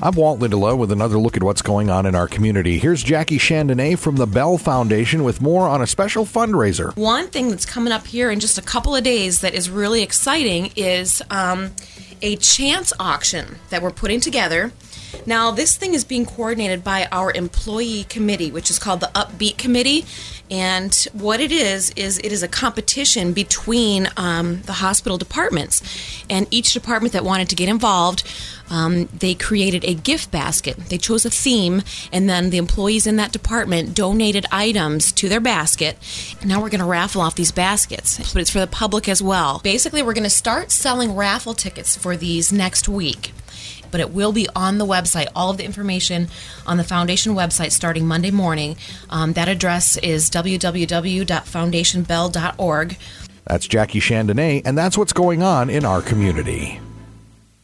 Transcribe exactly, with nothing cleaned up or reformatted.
I'm Walt Lindelow with another look at what's going on in our community. Here's Jackie Chandonnet from the Bell Foundation with more on a special fundraiser. One thing that's coming up here in just a couple of days that is really exciting is um, a chance auction that we're putting together. Now, this thing is being coordinated by our employee committee, which is called the Upbeat Committee. And what it is, is it is a competition between um, the hospital departments. And each department that wanted to get involved, um, they created a gift basket. They chose a theme, and then the employees in that department donated items to their basket. And now we're going to raffle off these baskets, but it's for the public as well. Basically, we're going to start selling raffle tickets for these next week. But it will be on the website, all of the information on the foundation website starting Monday morning. Um, that address is w w w dot foundation bell dot org. That's Jackie Chandonnet, and that's what's going on in our community.